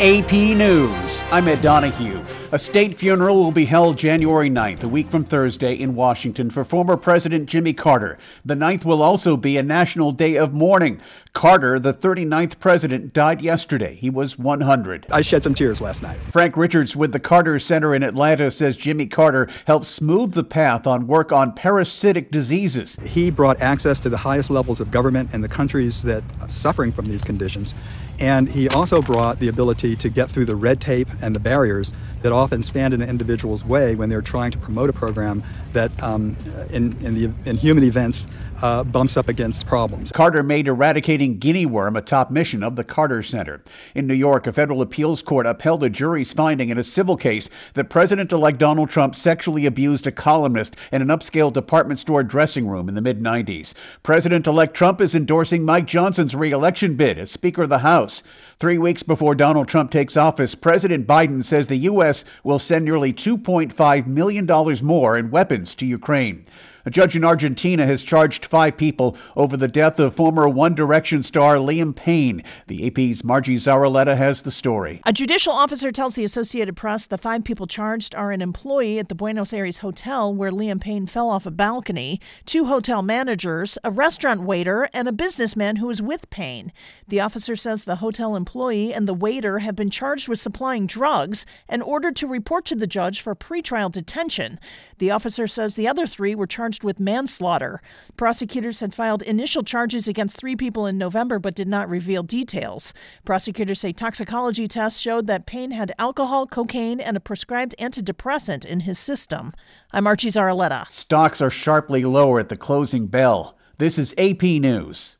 AP News. I'm Ed Donahue. A state funeral will be held January 9th, a week from Thursday, in Washington for former President Jimmy Carter. The 9th will also be a national day of mourning. Carter, the 39th president, died yesterday. He was 100. I shed some tears last night. Frank Richards with the Carter Center in Atlanta says Jimmy Carter helped smooth the path on work on parasitic diseases. He brought access to the highest levels of government in the countries that are suffering from these conditions. And he also brought the ability to get through the red tape and the barriers that often stand in an individual's way when they're trying to promote a program that in human events bumps up against problems. Carter made eradicating guinea worm a top mission of the Carter Center. In New York, a federal appeals court upheld a jury's finding in a civil case that President-elect Donald Trump sexually abused a columnist in an upscale department store dressing room in the mid-90s. President-elect Trump is endorsing Mike Johnson's re-election bid as Speaker of the House. 3 weeks before Donald Trump takes office, President Biden says the U.S. will send nearly $2.5 million more in weapons to Ukraine. A judge in Argentina has charged 5 people over the death of former One Direction star Liam Payne. The AP's Margie Zaraletta has the story. A judicial officer tells the Associated Press the 5 people charged are an employee at the Buenos Aires hotel where Liam Payne fell off a balcony, 2 hotel managers, a restaurant waiter, and a businessman who was with Payne. The officer says the hotel employee and the waiter have been charged with supplying drugs and ordered to report to the judge for pretrial detention. The officer says the other 3 were charged with manslaughter. Prosecutors had filed initial charges against 3 people in November but did not reveal details. Prosecutors say toxicology tests showed that Payne had alcohol, cocaine, and a prescribed antidepressant in his system. I'm Archie Zaraletta. Stocks are sharply lower at the closing bell. This is AP News.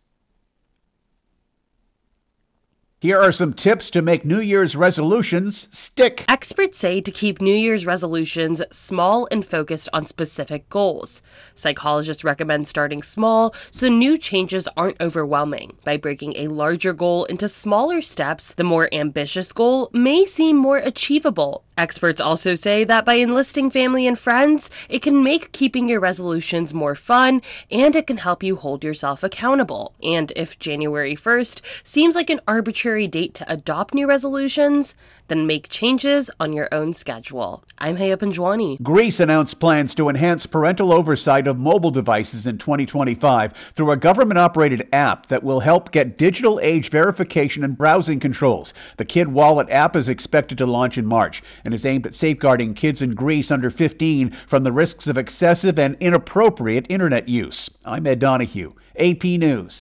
Here are some tips to make New Year's resolutions stick. Experts say to keep New Year's resolutions small and focused on specific goals. Psychologists recommend starting small so new changes aren't overwhelming. By breaking a larger goal into smaller steps, the more ambitious goal may seem more achievable. Experts also say that by enlisting family and friends, it can make keeping your resolutions more fun, and it can help you hold yourself accountable. And if January 1st seems like an arbitrary date to adopt new resolutions, then make changes on your own schedule. I'm Haya Panjwani. Greece announced plans to enhance parental oversight of mobile devices in 2025 through a government-operated app that will help get digital age verification and browsing controls. The Kid Wallet app is expected to launch in March and is aimed at safeguarding kids in Greece under 15 from the risks of excessive and inappropriate internet use. I'm Ed Donahue, AP News.